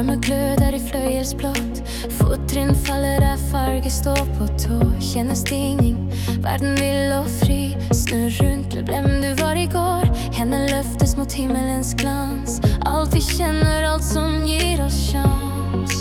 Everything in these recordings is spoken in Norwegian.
Varme gløder i fløyelsblått. Fottrinn faller der farge står på tå. Kjenner stigning, verden vill og fri. Snurr rundt, glem hvem du var i går. Hender løftes mot himmelens glans. Alt vi kjenner, alt som gir oss sjans.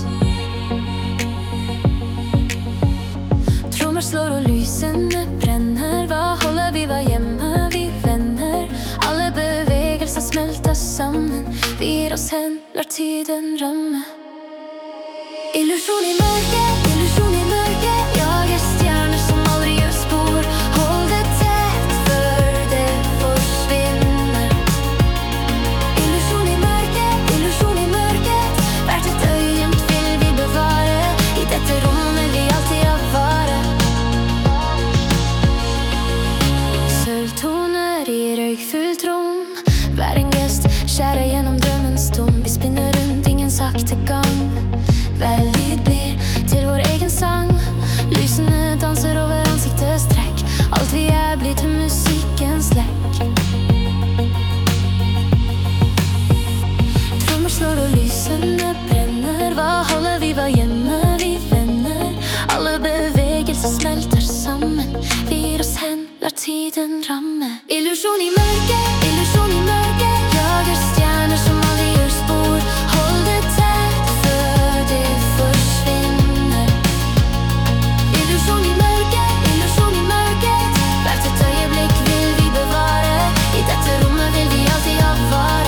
Trommer slår og lysene brenner. Hva holder vi, hva gjemmer vi venner? Alle bevegelser smelter sammen. Vi gir oss hen, lar tiden ramme. Illusjon i mørket, illusjon i mørket. Jager stjerner som aldri gjør spor. Hold det tett før det forsvinner. Illusjon i mørket, illusjon i mørket. Hvert et øyeblikk vil vi bevare. I dette rommet vi alltid har vare. Sølvtoner i røykfullt rom. Hver en gest skjærer gjennom drømmens tom. Vi spinner rundt, ingen sakte gang. Hver lyd blir til vår egen sang. Lysene danser over ansiktets trekk. Alt vi er blir til musikkens lekk. Trommer slår og lysene brenner. Hva holder vi, hva gjemmer vi venner? Alle bevegelser smelter sammen. Vi gir oss hen, lar tiden ramme. Illusjon i mørket, illusjon i mørket. Jager stjerner som aldri gjør spor. Hold det tett før det forsvinner. Illusjon i mørket, illusjon i mørket. Hvert et øyeblikk vil vi bevare. I dette rommet vil vi alltid ha vare.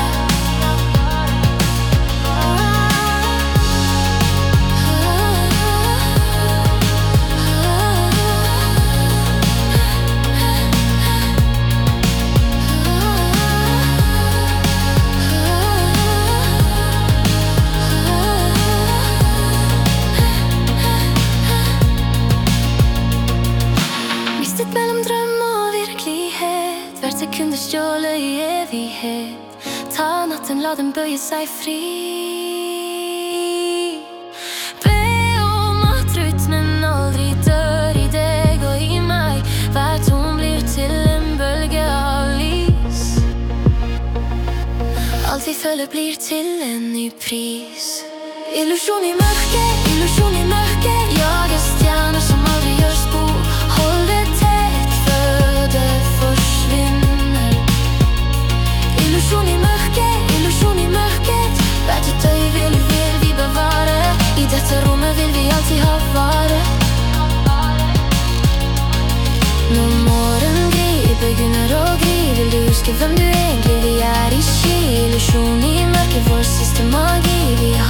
Mistet mellom drøm og virkelighet. Hvert sekund er stjålet i evighet. Ta natten, la den bøye seg fri. Be om at rytmen aldri dør i deg og i meg. Hver ton blir til en bølge av lys. Alt vi føler blir til en ny pris. Illusjon i mørket, illusjon i mørket. Jager stjerner som aldri gjør spor. Hold det tett før det forsvinner. Illusjon i mørket, illusjon i mørket. Hvert et øyeblikk vil vi bevare. I dette rommet vil vi alltid ha vare. Når morgen glir, begynner å gli, vil du huske hvem du egentlig vi er i sky. Illusjon i mørket, vår siste magi. Vi